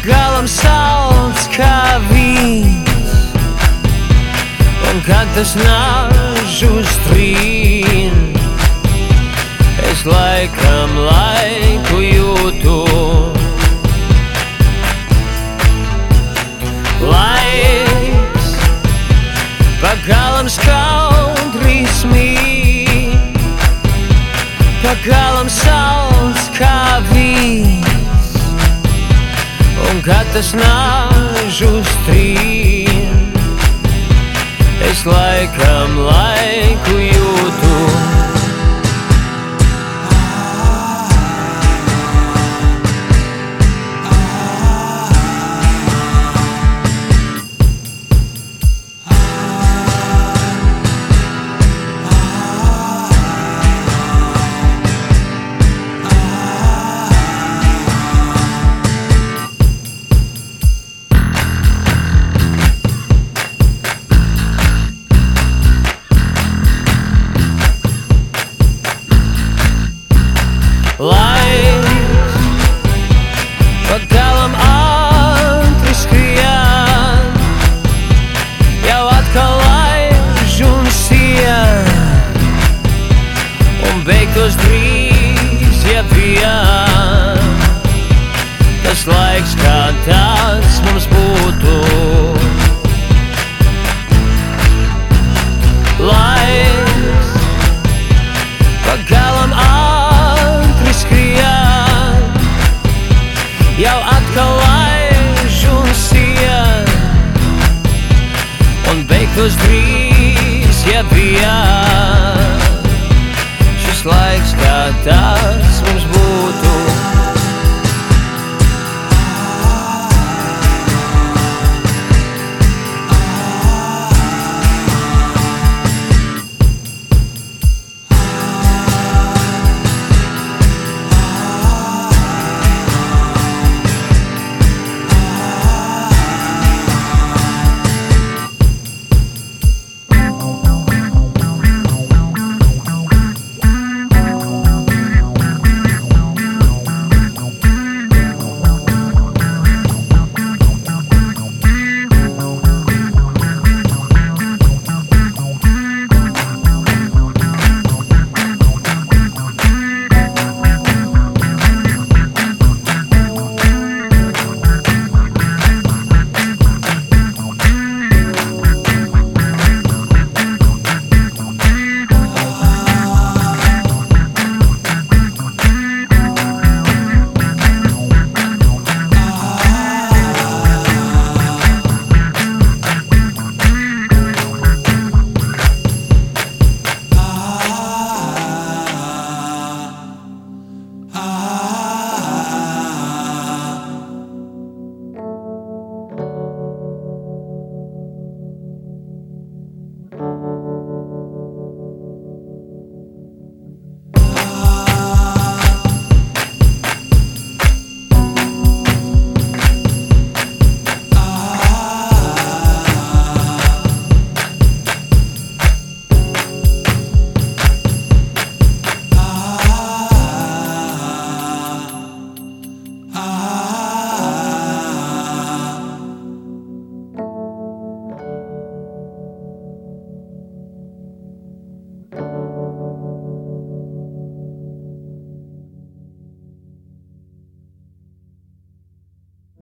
pagalam salds kā vīns, un kad tas nažus trīn, es laikam laiku jūtu. Laiks pagalam skaudri smīt, pagalam salds kā vīns, un kad tas nažus trīn, es laikam laiku jūtu. Laiks pagalam ātri skrien, jau atkal laiž un sien, un beigtos drīz, ja vien tas laiks, kā tāds mums būtu. Laiks pagalam jau atkal laiž un sien, un beigtos drīz, ja vien šis laiks kā tāds.